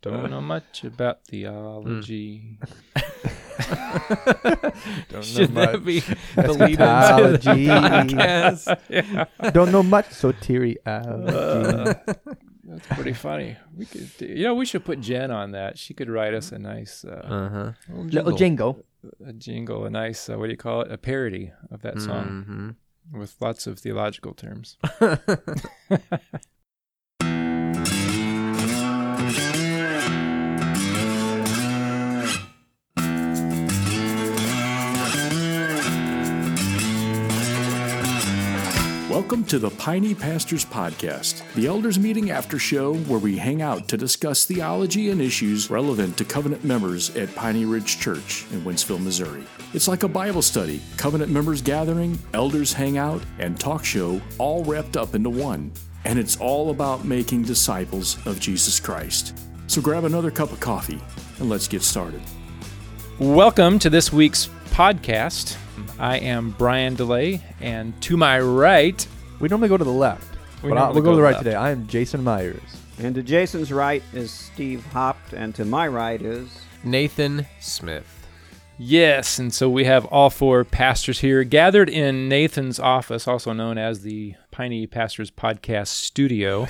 Don't know much about theology. Should that be the lead Eschatology. Yeah. Don't know much soteriology. That's pretty funny. We could, we should put Jen on that. She could write us a nice Little jingle. a jingle, a nice what do you call it? A parody of that song with lots of theological terms. Welcome to the Piney Pastors Podcast, the elders meeting after show where we hang out to discuss theology and issues relevant to covenant members at Piney Ridge Church in Wentzville, Missouri. It's like a Bible study, covenant members gathering, elders hang out, and talk show all wrapped up into one. And it's all about making disciples of Jesus Christ. So grab another cup of coffee and let's get started. Welcome to this week's podcast. I am Brian DeLay, and to my right... We normally go to the left, but we'll go to the right today. I am Jason Myers. And to Jason's right is Steve Hopt, and to my right is... Nathan Smith. Yes, and so we have all four pastors here gathered in Nathan's office, also known as the Piney Pastors Podcast Studio.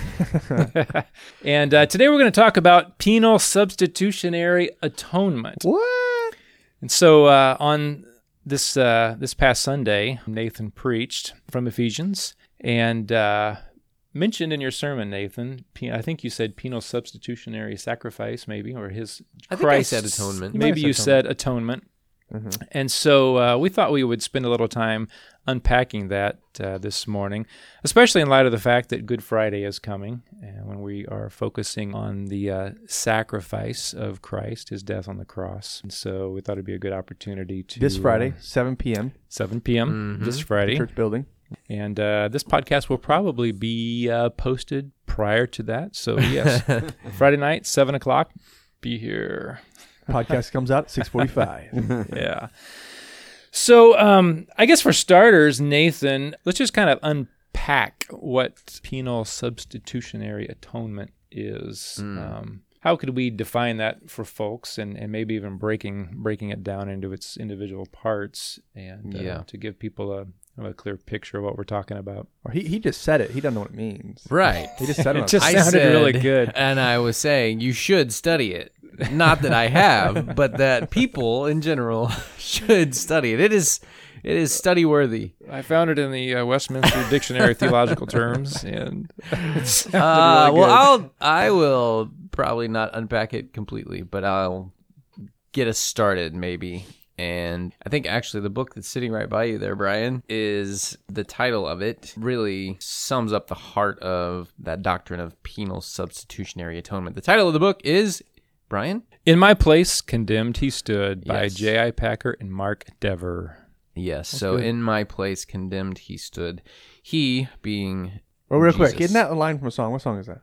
And today we're going to talk about penal substitutionary atonement. What? And so on this past Sunday, Nathan preached from Ephesians and mentioned in your sermon, Nathan, I think you said penal substitutionary sacrifice, maybe, or his I think I said atonement. Maybe you said atonement. Mm-hmm. And so we thought we would spend a little time unpacking that this morning, especially in light of the fact that Good Friday is coming, and when we are focusing on the sacrifice of Christ, his death on the cross. And so we thought it'd be a good opportunity to... This Friday, 7 p.m. 7 p.m. This Friday. Church building. And this podcast will probably be posted prior to that. So yes, Friday night, 7 o'clock, be here. Podcast comes out at 6:45. Yeah. So I guess for starters, Nathan, let's just kind of unpack what penal substitutionary atonement is. How could we define that for folks, and maybe even breaking it down into its individual parts, and to give people a clear picture of what we're talking about? Or he just said it. He doesn't know what it means. Right. He just said it. It just sounded really good. And I was saying you should study it. Not that I have, but that people in general should study it. It is study worthy. I found it in the Westminster Dictionary of Theological Terms, and it sounded really good. I will probably not unpack it completely, but I'll get us started maybe. And I think actually the book that's sitting right by you there, Brian, is the title of it really sums up the heart of that doctrine of penal substitutionary atonement. The title of the book is, Brian? In My Place, Condemned He Stood by Yes. J.I. Packer and Mark Dever. Yes, That's so good. in my place condemned he stood. He being Well, real Jesus. quick, isn't that a line from a song? What song is that?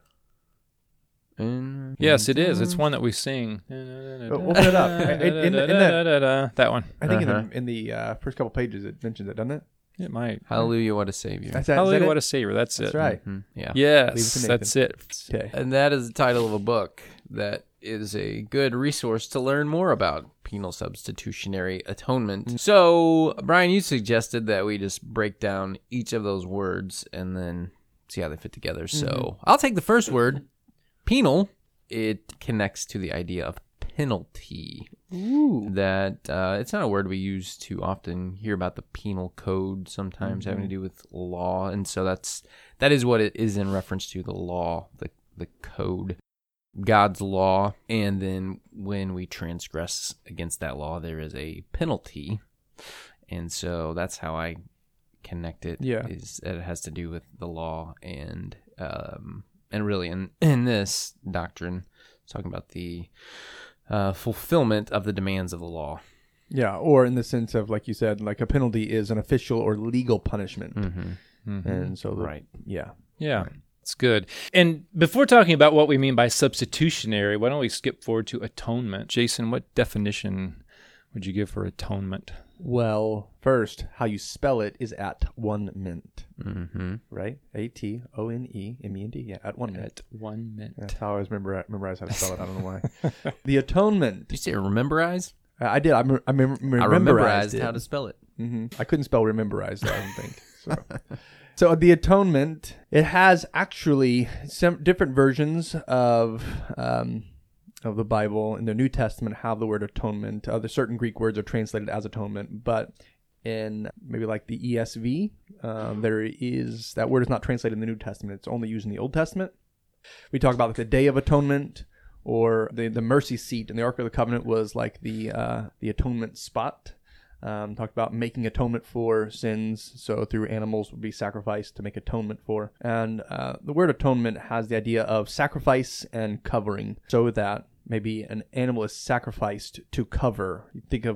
Yes, it is. It's one that we sing. Open it up. That one. I think in the first couple pages it mentions it, doesn't it? It might. Hallelujah, what a Savior. That's that. Hallelujah, Is that what it? a Savior. That's That's it. right. Mhm, yeah. Leave it Yes, to that's Nathan. it. Okay. And that is the title of a book that is a good resource to learn more about penal substitutionary atonement. So, Brian, you suggested that we just break down each of those words and then see how they fit together. So, I'll take the first word, penal. It connects to the idea of penalty. Ooh. That it's not a word we use too often. Hear about the penal code sometimes having to do with law, and so that is what it is in reference to, the law, the code, God's law. And then when we transgress against that law, there is a penalty, and so that's how I connect it. Yeah. Is that it has to do with the law, and really in this doctrine, it's talking about the fulfillment of the demands of the law. Yeah, or in the sense of, like you said, like a penalty is an official or legal punishment. And so, Right. Yeah. Yeah, it's good. And before talking about what we mean by substitutionary, why don't we skip forward to atonement? Jason, what definition would you give for atonement? Well, first, how you spell it is at-one-ment, Mm-hmm. right? ATONEMENT. Yeah, at-one-ment. At 1 minute. That's how I always memorize how to spell it. I don't know why. The atonement. Did you say rememberize? I did. I memorized memorized it. how to spell it. I couldn't spell rememberize, though, I don't think. So the atonement, it has actually some different versions of the Bible. In the New Testament have the word atonement. The certain Greek words are translated as atonement, but in maybe like the ESV, that word is not translated in the New Testament. It's only used in the Old Testament. We talk about like the Day of Atonement, or the mercy seat in the Ark of the Covenant was like the atonement spot. Talked about making atonement for sins, so through animals would be sacrificed to make atonement for. And the word atonement has the idea of sacrifice and covering, so that maybe an animal is sacrificed to cover.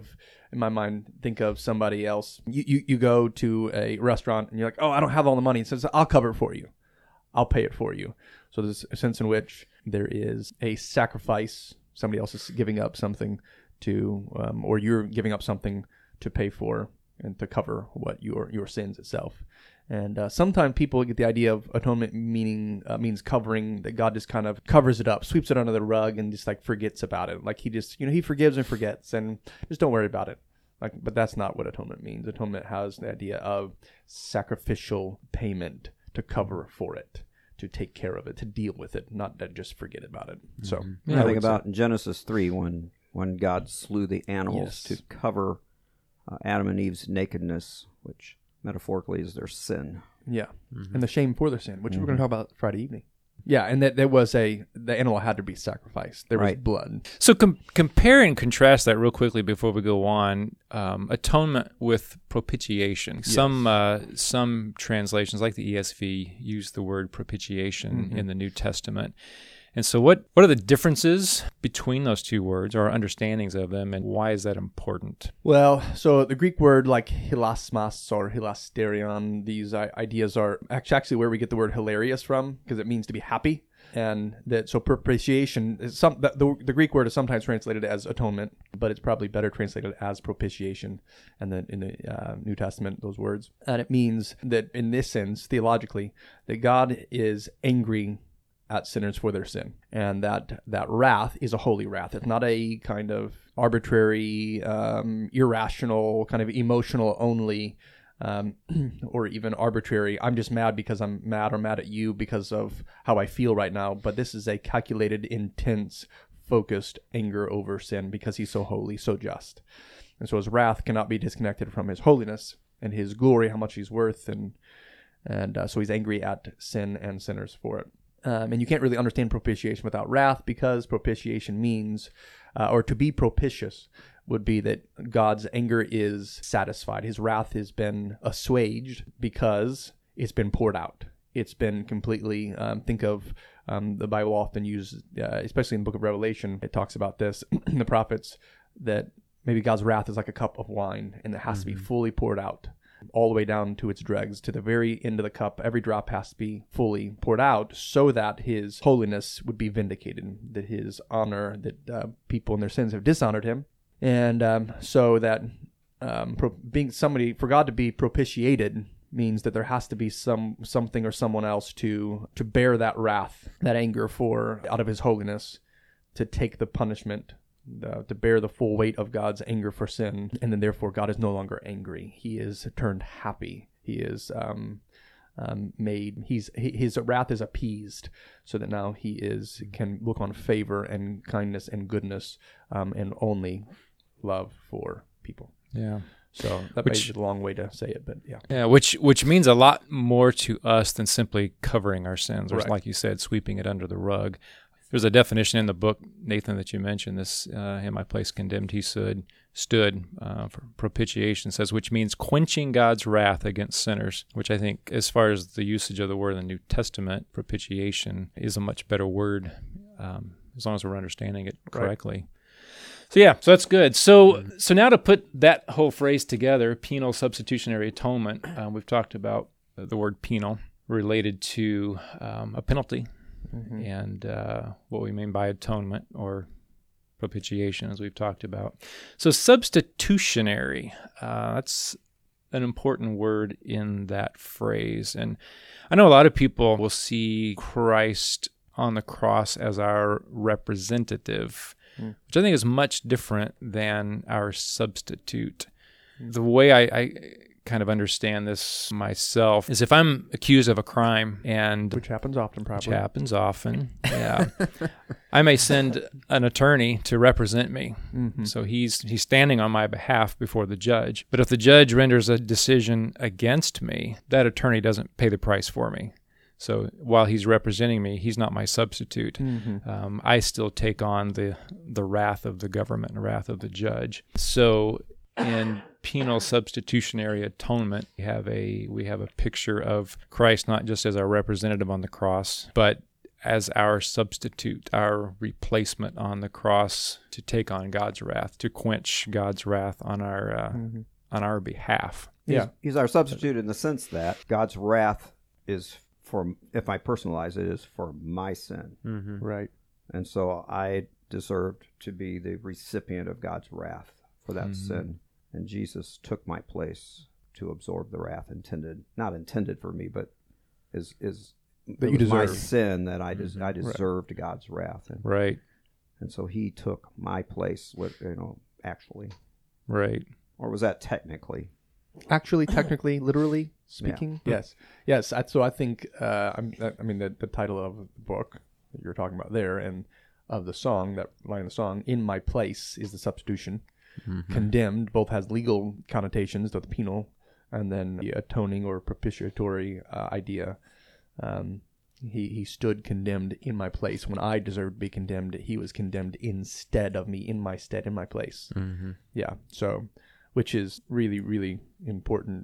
In my mind, think of somebody else. You go to a restaurant and you're like, oh, I don't have all the money. It says, I'll cover it for you. I'll pay it for you. So there's a sense in which there is a sacrifice. Somebody else is giving up something to, or you're giving up something to pay for and to cover what your sins itself. And sometimes people get the idea of atonement means covering, that God just kind of covers it up, sweeps it under the rug, and just like forgets about it. Like he just, he forgives and forgets, and just don't worry about it. But that's not what atonement means. Atonement has the idea of sacrificial payment to cover for it, to take care of it, to deal with it, not to just forget about it. So I think about in Genesis 3 when God slew the animals to cover Adam and Eve's nakedness, which metaphorically is their sin. Yeah, and the shame for their sin, which we're going to talk about Friday evening. Yeah, and that the animal had to be sacrificed. There was blood. So compare and contrast that real quickly before we go on. Atonement with propitiation. Yes. Some translations, like the ESV, use the word propitiation in the New Testament. And so what are the differences between those two words, or understandings of them, and why is that important? Well, so the Greek word like hilasmos or hilasterion, these ideas are actually where we get the word hilarious from, because it means to be happy. And so propitiation, the Greek word is sometimes translated as atonement, but it's probably better translated as propitiation. And then in the New Testament, those words. And it means that in this sense, theologically, that God is angry at sinners for their sin, and that wrath is a holy wrath. It's not a kind of arbitrary, irrational, kind of emotional only, or even arbitrary. I'm just mad because I'm mad, or mad at you because of how I feel right now. But this is a calculated, intense, focused anger over sin, because he's so holy, so just. And so his wrath cannot be disconnected from his holiness and his glory, how much he's worth, and so he's angry at sin and sinners for it. And you can't really understand propitiation without wrath, because propitiation means, or to be propitious would be that God's anger is satisfied. His wrath has been assuaged because it's been poured out. It's been completely, think of the Bible often uses, especially in the book of Revelation, it talks about this in the prophets, that maybe God's wrath is like a cup of wine, and it has to be fully poured out, all the way down to its dregs, to the very end of the cup. Every drop has to be fully poured out, so that his holiness would be vindicated, that his honor, that people in their sins have dishonored him. And so that for God to be propitiated means that there has to be something or someone else to bear that wrath, that anger out of his holiness, to take the punishment, to bear the full weight of God's anger for sin. And then therefore God is no longer angry. He is turned happy. He is his wrath is appeased, so that now he can look on favor and kindness and goodness, and only love for people. Yeah. So that may be a long way to say it, but yeah. Yeah, which means a lot more to us than simply covering our sins, or like you said, sweeping it under the rug. There's a definition in the book, Nathan, that you mentioned, this, in my place condemned, he stood for propitiation, says, which means quenching God's wrath against sinners, which I think, as far as the usage of the word in the New Testament, propitiation is a much better word, as long as we're understanding it correctly. Right. So that's good. So now to put that whole phrase together, penal substitutionary atonement, we've talked about the word penal related to a penalty. And what we mean by atonement, or propitiation, as we've talked about. So substitutionary, that's an important word in that phrase. And I know a lot of people will see Christ on the cross as our representative, which I think is much different than our substitute. The way I kind of understand this myself is if I'm accused of a crime, and Which happens often, probably. yeah, I may send an attorney to represent me. So he's standing on my behalf before the judge. But if the judge renders a decision against me, that attorney doesn't pay the price for me. So while he's representing me, he's not my substitute. I still take on the wrath of the government and wrath of the judge. So in penal substitutionary atonement, we have a picture of Christ not just as our representative on the cross, but as our substitute, our replacement on the cross to take on God's wrath, to quench God's wrath on our behalf. He's our substitute in the sense that God's wrath is for, if I personalize it, is for my sin. Right. And so I deserved to be the recipient of God's wrath for that sin. And Jesus took my place to absorb the wrath not intended for me, but is that you deserve. My sin that I deserved God's wrath. Right. And so he took my place, actually. Right. Or was that technically? Actually, technically, literally speaking, yes. So I think, the title of the book that you're talking about there, and of the song, that line of the song, "In my place" is the substitution. Condemned both has legal connotations to the penal, and then the atoning or propitiatory idea. He stood condemned in my place when I deserved to be condemned. He was condemned instead of me, in my stead, in my place. Yeah. So, which is really, really important,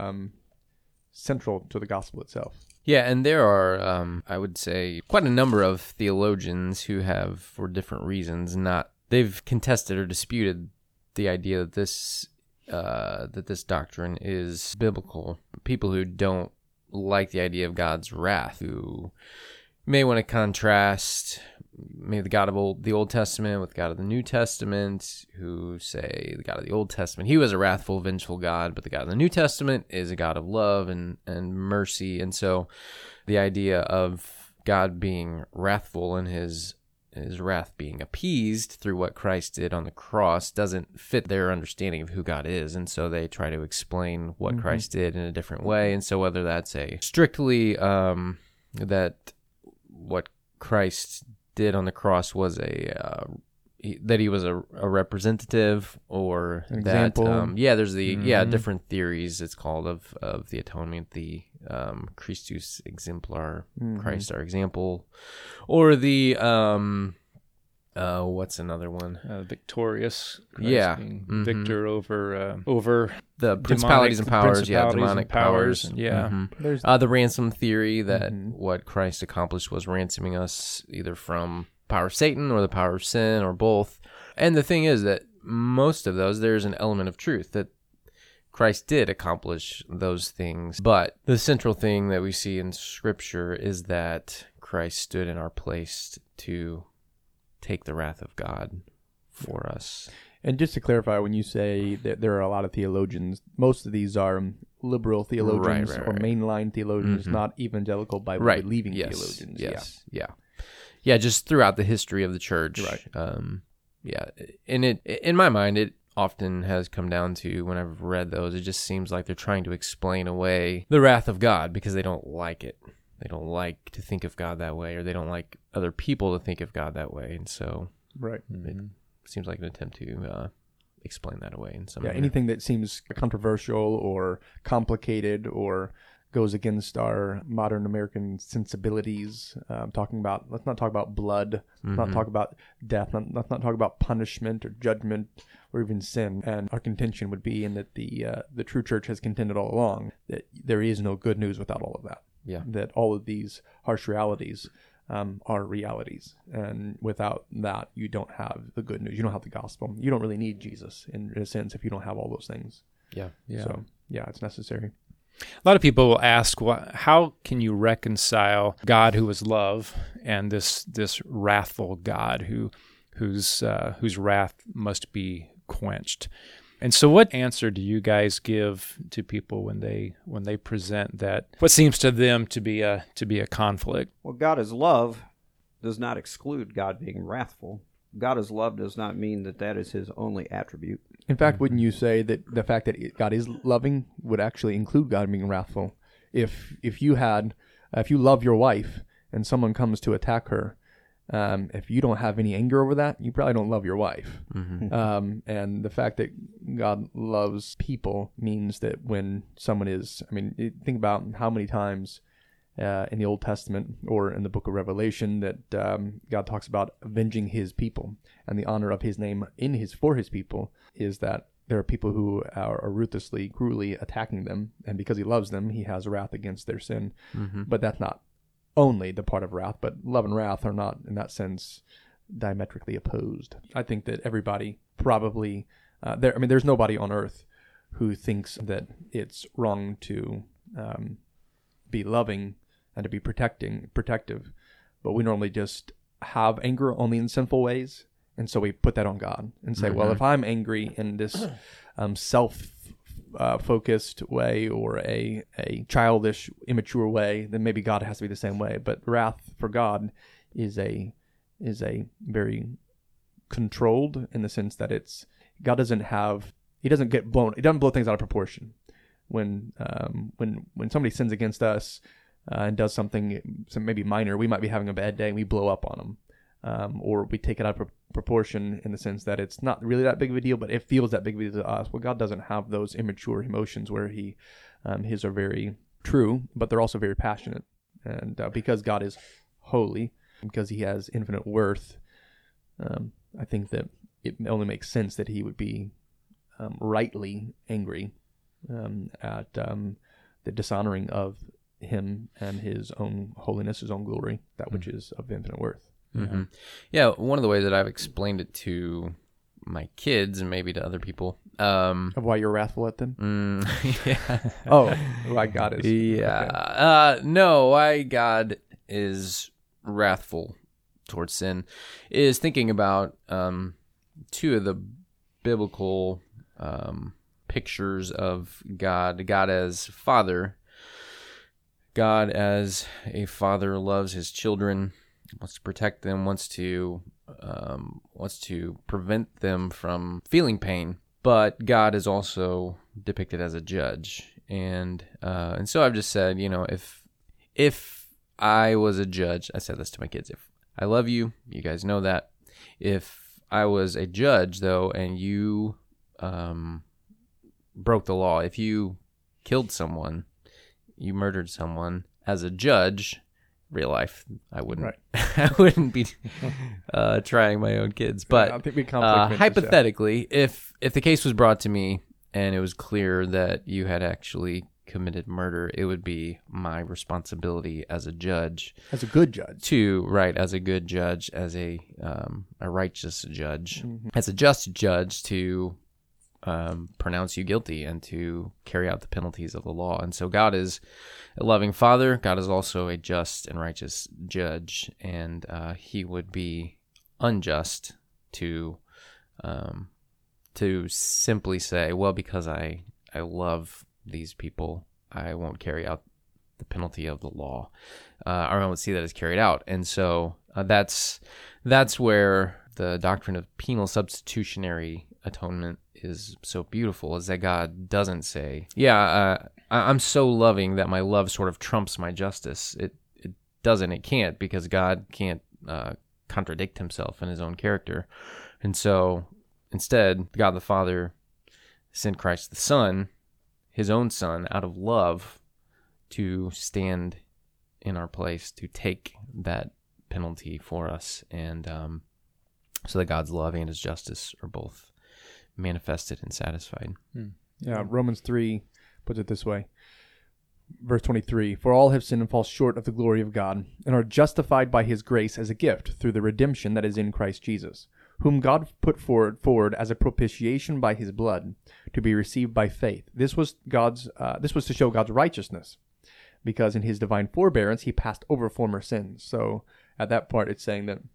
central to the gospel itself. Yeah, and there are, I would say, quite a number of theologians who have, for different reasons, they've contested or disputed the idea that this doctrine is biblical. People who don't like the idea of God's wrath, who may want to contrast maybe the God of the Old Testament with the God of the New Testament, who say the God of the Old Testament, he was a wrathful, vengeful God, but the God of the New Testament is a God of love and mercy. And so the idea of God being wrathful and his wrath being appeased through what Christ did on the cross doesn't fit their understanding of who God is. And so they try to explain what Christ did in a different way. And so whether that's a strictly that what Christ did on the cross was that he was a representative, or an that example. there's the different theories it's called of the atonement, the Christus exemplar, Christ our example, or the what's another one, victorious Christ being victor over the principalities and powers, demonic powers. There's The ransom theory, that what Christ accomplished was ransoming us either from power of Satan or the power of sin, or both. And the thing is that most of those, there's an element of truth that Christ did accomplish those things. But the central thing that we see in Scripture is that Christ stood in our place to take the wrath of God for us. And just to clarify, when you say that there are a lot of theologians, most of these are liberal theologians or mainline theologians, not evangelical Bible-believing theologians. Yeah, just throughout the history of the church. Right. And in my mind, it often has come down to, when I've read those, it just seems like they're trying to explain away the wrath of God because they don't like it. They don't like to think of God that way, or they don't like other people to think of God that way. And so it seems like an attempt to explain that away in some way. Anything that seems controversial or complicated or goes against our modern American sensibilities. Let's not talk about blood. Let's not talk about death. Let's not talk about punishment or judgment or even sin. And our contention would be in that the true church has contended all along that there is no good news without all of that. Yeah. That all of these harsh realities are realities. And without that, you don't have the good news. You don't have the gospel. You don't really need Jesus in a sense if you don't have all those things. Yeah. So, it's necessary. A lot of people will ask, how can you reconcile God who is love and this wrathful God who whose wrath must be quenched. And so what answer do you guys give to people when they present that what seems to them to be a conflict? Well, God is love does not exclude God being wrathful. God is love does not mean that is his only attribute. In fact, wouldn't you say that the fact that God is loving would actually include God being wrathful? If you love your wife and someone comes to attack her, if you don't have any anger over that, you probably don't love your wife. Mm-hmm. And the fact that God loves people means that when someone is, think about how many times in the Old Testament or in the book of Revelation that God talks about avenging his people, and the honor of his name for his people is that there are people who are ruthlessly, cruelly attacking them, and because he loves them, he has wrath against their sin. Mm-hmm. But that's not only the part of wrath, but love and wrath are not, in that sense, diametrically opposed. I think that everybody probably, there's nobody on earth who thinks that it's wrong to be loving and to be protective, but we normally just have anger only in sinful ways, and so we put that on God and say, well, if I'm angry in this self-focused way or a childish, immature way, then maybe God has to be the same way. But wrath for God is a very controlled, in the sense that God doesn't blow things out of proportion. When somebody sins against us and does something maybe minor, we might be having a bad day and we blow up on them. Or we take it out of proportion in the sense that it's not really that big of a deal, but it feels that big of a deal to us. Well, God doesn't have those immature emotions where his are very true, but they're also very passionate. And because God is holy, because he has infinite worth, I think that it only makes sense that he would be rightly angry at the dishonoring of him and his own holiness, his own glory, that which is of infinite worth. Mm-hmm. Yeah, one of the ways that I've explained it to my kids and maybe to other people. Of why you're wrathful at them? Yeah. Oh, why God is. Yeah. Okay. No, why God is wrathful towards sin is thinking about two of the biblical pictures of God. God as Father. God as a father loves his children, wants to protect them, wants to prevent them from feeling pain. But God is also depicted as a judge, and so I've just said, if I was a judge, I said this to my kids: if I love you, you guys know that. If I was a judge, though, and you broke the law, if you killed someone, you murdered someone, as a judge, real life, I wouldn't. Right. I wouldn't be trying my own kids. But I think we conflict hypothetically, if the case was brought to me and it was clear that you had actually committed murder, it would be my responsibility as a judge, as a good judge, as a good judge, as a righteous judge, as a just judge, to pronounce you guilty and to carry out the penalties of the law. And so God is a loving Father. God is also a just and righteous judge, and he would be unjust to simply say, well, because I love these people, I won't carry out the penalty of the law, or I won't see that as carried out. And so that's where the doctrine of penal substitutionary atonement is so beautiful, is that God doesn't say, I'm so loving that my love sort of trumps my justice. It doesn't. It can't, because God can't contradict himself in his own character. And so instead, God the Father sent Christ the Son, his own Son, out of love to stand in our place, to take that penalty for us, and so that God's love and his justice are both manifested and satisfied. Yeah, Romans 3 puts it this way. Verse 23, for all have sinned and fall short of the glory of God, and are justified by his grace as a gift through the redemption that is in Christ Jesus, whom God put forward as a propitiation by his blood, to be received by faith. This was to show God's righteousness, because in his divine forbearance he passed over former sins. So at that part it's saying that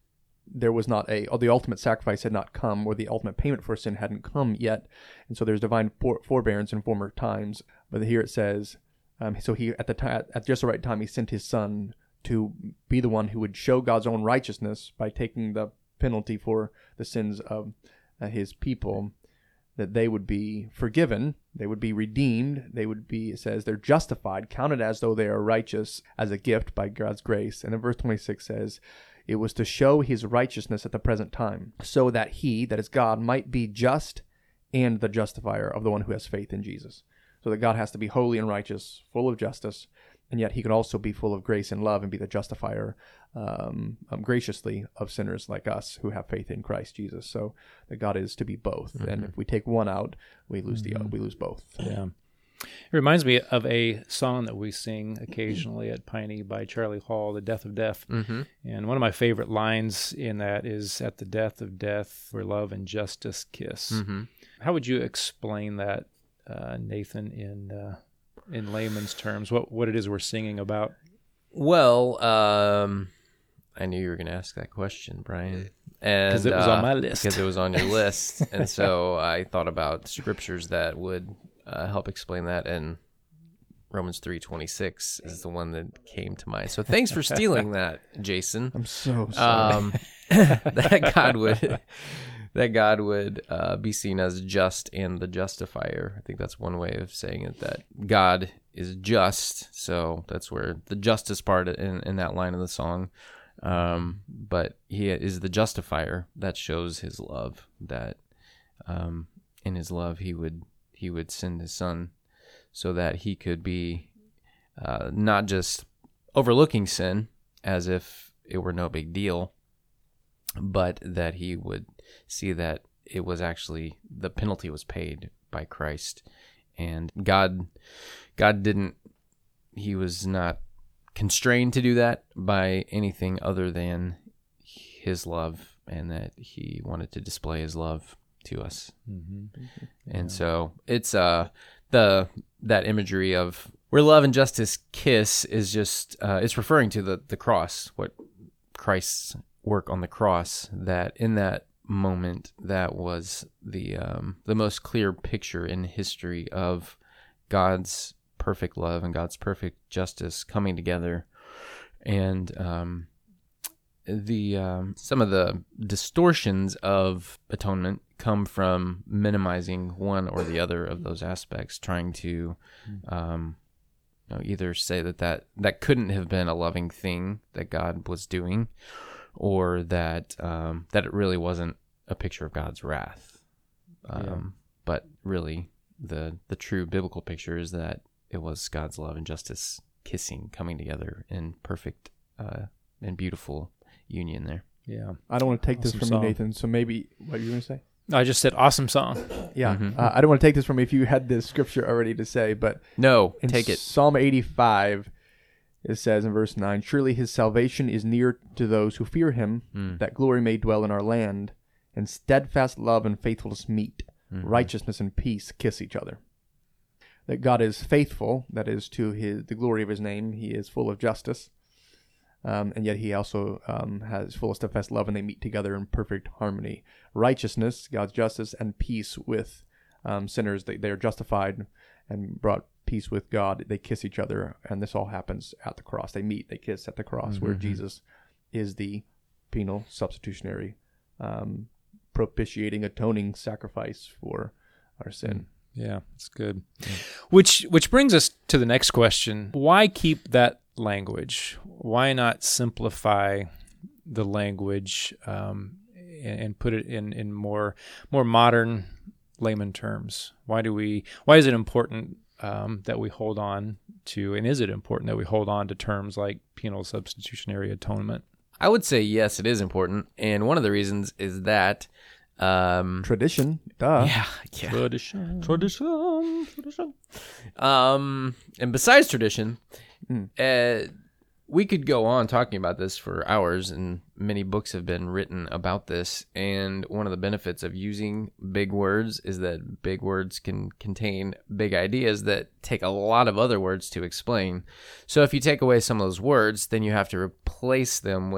there was not the ultimate sacrifice had not come, or the ultimate payment for sin hadn't come yet, and so there's divine forbearance in former times. But here it says, so he at just the right time he sent his Son to be the one who would show God's own righteousness by taking the penalty for the sins of his people, that they would be forgiven, they would be redeemed, they would be, it says, they're justified, counted as though they are righteous as a gift by God's grace. And then verse 26 says, it was to show his righteousness at the present time, so that he, that is God, might be just and the justifier of the one who has faith in Jesus. So that God has to be holy and righteous, full of justice, and yet he could also be full of grace and love and be the justifier graciously of sinners like us who have faith in Christ Jesus. So that God is to be both. And if we take one out, we lose we lose both. Yeah. It reminds me of a song that we sing occasionally at Piney by Charlie Hall, The Death of Death. And one of my favorite lines in that is, at the death of death, where love and justice kiss. How would you explain that, Nathan, in layman's terms, what it is we're singing about? Well, I knew you were going to ask that question, Brian. Because it was on my list. Because it was on your list. And so I thought about scriptures that would help explain that, and Romans 3:26 is the one that came to mind. So thanks for stealing that, Jason. I'm so sorry. That God would be seen as just and the justifier. I think that's one way of saying it, that God is just. So that's where the justice part in that line of the song. But he is the justifier that shows his love, that in his love he would send his Son so that he could be not just overlooking sin as if it were no big deal, but that he would see that it was actually, the penalty was paid by Christ. And God didn't, he was not constrained to do that by anything other than his love, and that he wanted to display his love to us. And so it's that imagery of where love and justice kiss is just it's referring to the cross, what Christ's work on the cross, that in that moment, that was the most clear picture in history of God's perfect love and God's perfect justice coming together. And some of the distortions of atonement come from minimizing one or the other of those aspects, trying to either say that couldn't have been a loving thing that God was doing, or that it really wasn't a picture of God's wrath. But really, the true biblical picture is that it was God's love and justice kissing, coming together in perfect and beautiful union there. Yeah. I don't want to take this Awesome from song. you, Nathan. So maybe, what are you going to say? I just said awesome song. Yeah. I don't want to take this from you if you had this scripture already to say, but No, in take it. Psalm 85, it says in verse 9, surely his salvation is near to those who fear him, that glory may dwell in our land, and steadfast love and faithfulness meet, righteousness and peace kiss each other. That God is faithful, that is to the glory of his name. He is full of justice, and yet he also has full of steadfast love, and they meet together in perfect harmony. Righteousness, God's justice, and peace with sinners. They are justified and brought peace with God. They kiss each other, and this all happens at the cross. They meet, they kiss at the cross, where Jesus is the penal, substitutionary, propitiating, atoning sacrifice for our sin. Yeah, that's good. Which brings us to the next question. Why keep that language? Why not simplify the language and put it in more modern layman terms? Why is it important that we hold on to, and is it important that we hold on to terms like penal substitutionary atonement? I would say yes, it is important, and one of the reasons is that Tradition, duh. yeah. Tradition. And besides tradition, we could go on talking about this for hours, and many books have been written about this. And one of the benefits of using big words is that big words can contain big ideas that take a lot of other words to explain. So if you take away some of those words, then you have to replace them with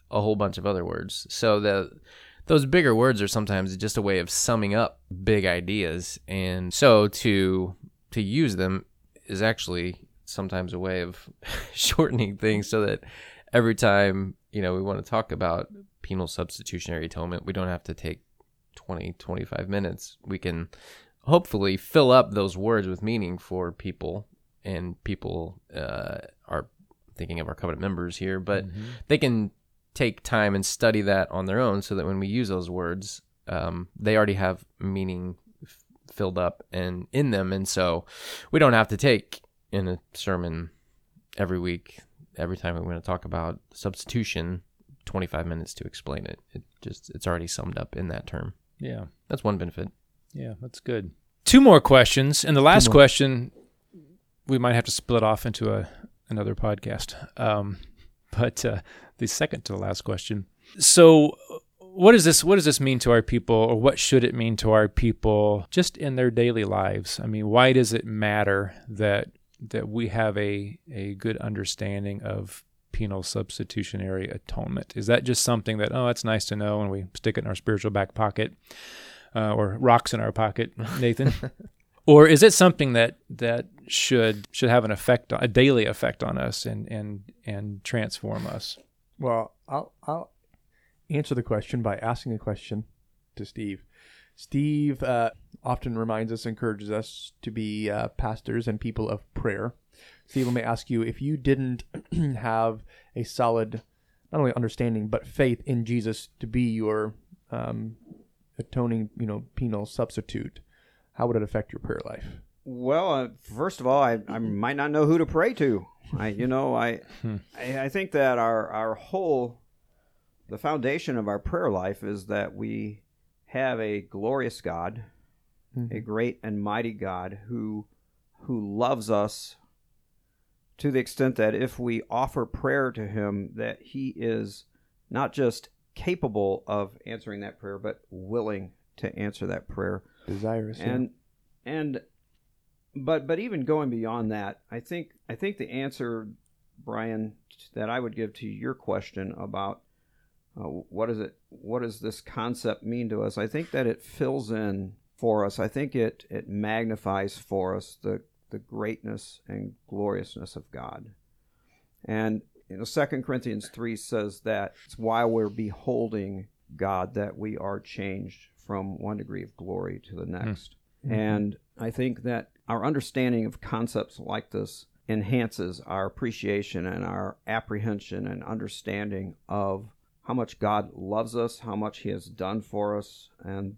a whole bunch of other words. So those bigger words are sometimes just a way of summing up big ideas. And so to use them is actually sometimes a way of shortening things so that every time, we want to talk about penal substitutionary atonement, we don't have to take 20, 25 minutes. We can hopefully fill up those words with meaning for people, and people are thinking of our covenant members here, but they can take time and study that on their own so that when we use those words, they already have meaning filled up and in them. And so we don't have to take in a sermon every week, every time we're going to talk about substitution, 25 minutes to explain it. It's already summed up in that term. Yeah. That's one benefit. Yeah, that's good. 2 more questions. And the last question, we might have to split off into another podcast. But the second to the last question. So what does this mean to our people, or what should it mean to our people just in their daily lives? I mean, why does it matter that we have a good understanding of penal substitutionary atonement? Is that just something that, it's nice to know and we stick it in our spiritual back pocket, or rocks in our pocket, Nathan? Or is it something that should have an effect, a daily effect on us and transform us? Well, I'll answer the question by asking a question to Steve. Steve often reminds us, encourages us to be pastors and people of prayer. Steve, let me ask you, if you didn't have a solid, not only understanding, but faith in Jesus to be your atoning, penal substitute, how would it affect your prayer life? Well, first of all, I might not know who to pray to. I think that the foundation of our prayer life is that we have a glorious God, a great and mighty God who loves us to the extent that if we offer prayer to him, that he is not just capable of answering that prayer, but willing to answer that prayer. Desirous. But even going beyond that, I think the answer, Brian, that I would give to your question about what does this concept mean to us, I think that it fills in for us. I think it magnifies for us the greatness and gloriousness of God. And 2 Corinthians 3 says that it's while we're beholding God that we are changed from one degree of glory to the next. And I think that our understanding of concepts like this enhances our appreciation and our apprehension and understanding of how much God loves us, how much he has done for us, and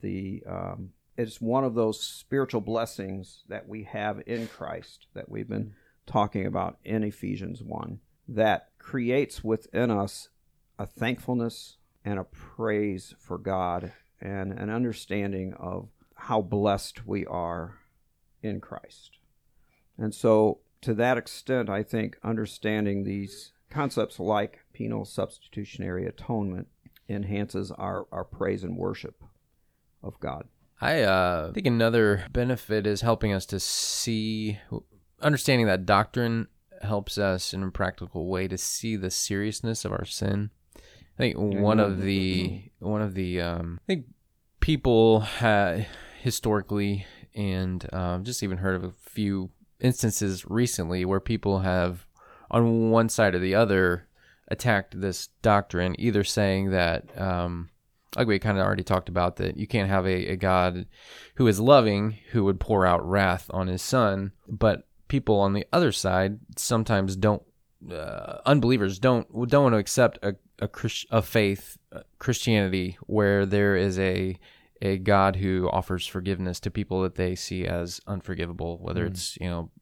it's one of those spiritual blessings that we have in Christ that we've been talking about in Ephesians 1 that creates within us a thankfulness and a praise for God and an understanding of how blessed we are in Christ. And so to that extent, I think understanding these concepts like penal substitutionary atonement enhances our praise and worship of God. I think another benefit is helping us to see, understanding that doctrine helps us in a practical way to see the seriousness of our sin. I think one of the I think people historically, and just even heard of a few instances recently where people have, on one side or the other, attacked this doctrine, either saying that, like we kind of already talked about, that you can't have a God who is loving, who would pour out wrath on his son, but people on the other side sometimes don't, unbelievers don't want to accept a faith, Christianity, where there is a God who offers forgiveness to people that they see as unforgivable, whether it's,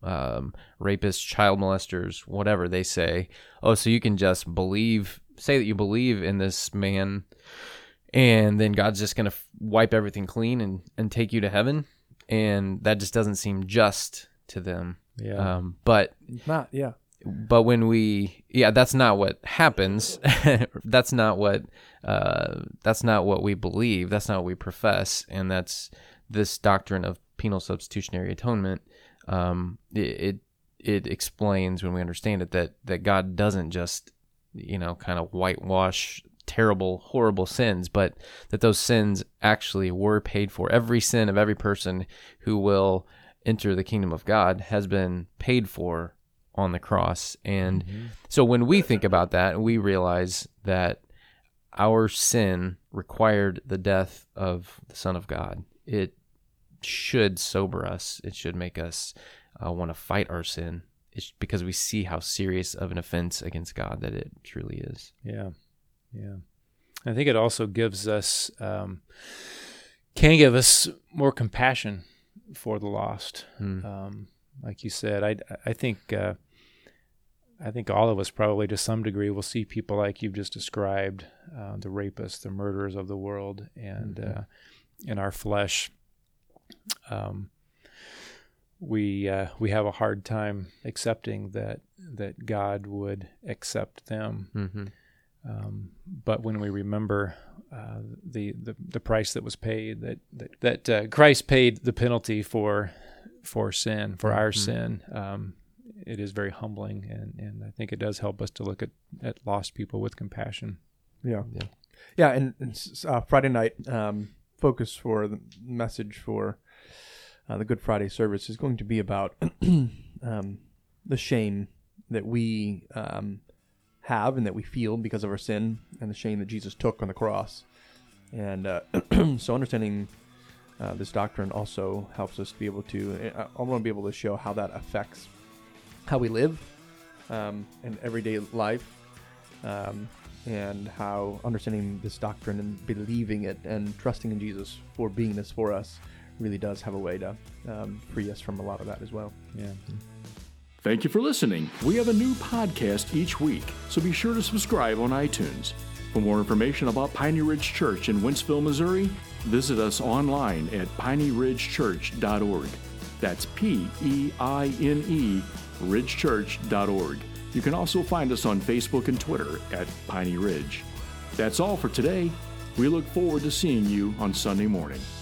rapists, child molesters, whatever. They say, oh, so you can just say that you believe in this man, and then God's just going to wipe everything clean and take you to heaven. And that just doesn't seem just to them. Yeah. But when that's not what happens. That's not what we believe. That's not what we profess. And that's this doctrine of penal substitutionary atonement. It explains, when we understand it, that God doesn't just, kind of whitewash terrible, horrible sins, but that those sins actually were paid for. Every sin of every person who will enter the kingdom of God has been paid for on the cross. And so when we think about that, we realize that our sin required the death of the Son of God. It should sober us. It should make us want to fight our sin. It's because we see how serious of an offense against God that it truly is. Yeah. I think it also gives us, can give us more compassion for the lost. Like you said, I think all of us probably to some degree will see people like you've just described, the rapists, the murderers of the world, and in our flesh, we have a hard time accepting that God would accept them. But when we remember the price that was paid, that Christ paid the penalty for sin, for our sin, it is very humbling, and I think it does help us to look at lost people with compassion. Yeah. And Friday night focus for the message for the Good Friday service is going to be about the shame that we have and that we feel because of our sin, and the shame that Jesus took on the cross. And so understanding this doctrine also helps us to be able to, I want to be able to show how that affects how we live in everyday life, and how understanding this doctrine and believing it and trusting in Jesus for being this for us really does have a way to free us from a lot of that as well. Yeah. Thank you for listening. We have a new podcast each week, so be sure to subscribe on iTunes. For more information about Piney Ridge Church in Wentzville, Missouri, visit us online at pineyridgechurch.org. That's P-E-I-N-E, ridgechurch.org. You can also find us on Facebook and Twitter at Piney Ridge. That's all for today. We look forward to seeing you on Sunday morning.